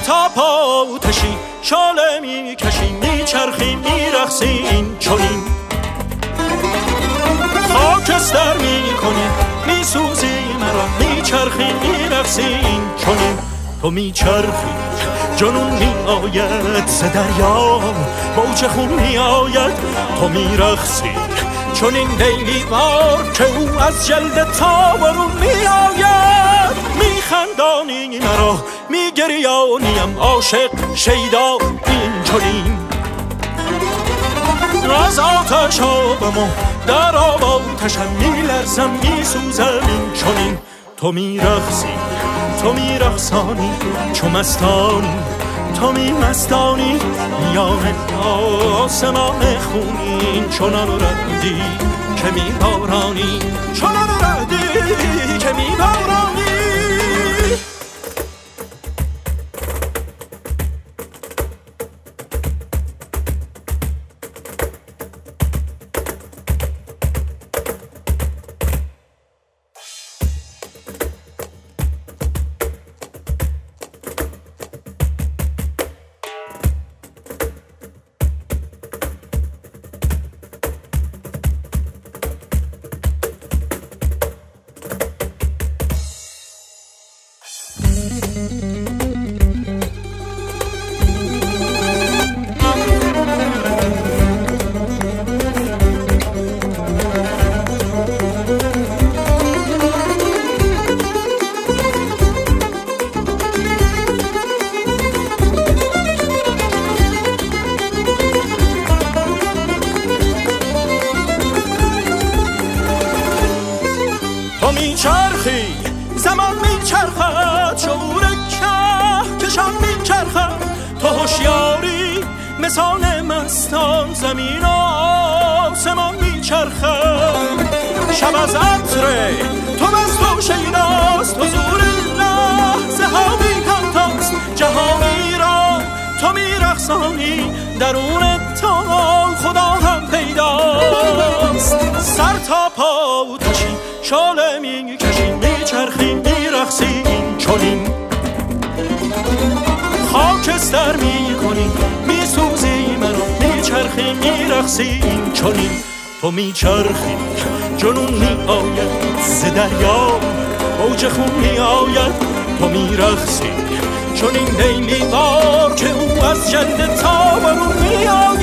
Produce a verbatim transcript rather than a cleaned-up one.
تا پا آتشی شاله می کشی میچرخی میرقصی این چنین خاکستر میکنی میسوزی مرا میچرخی میرقصی این چنین تو میچرخی جنون میآید ز دریا موج خون میآید تو میرقصی چون این لیلی وار که او از جلد تا برون میآید میخندانی مرا میگریانیم عاشق شیدا این چنین از آتش آبم در آب آتشم میلرزم میسوزم این چنین تو میرقصی تو میرقصانی چو مستانی تو می مستانی میان آسمان خونین چنان ردی که می بارانی چنان ردی که می بارانی تو میچرخی زمان میچرخد شعور که کشان میچرخد تو هوشیاری مثال مستان زمین و آسمان میچرخد شب از عطر تو مست و شیداست حضور لحظه ها بی همتاست جهانی را تو میرقصانی درون تو خدا هم پیداست سر تا پا آتشی شاله میکشی میچرخی میرقصی این چنین خاکستر میکنی میسوزی منو میچرخی میرقصی این چنین تو میچرخی جنون میآید ز دریا موج خون میآید تو میرقصی چون این لیلی وار که او از جلد تا برون میآید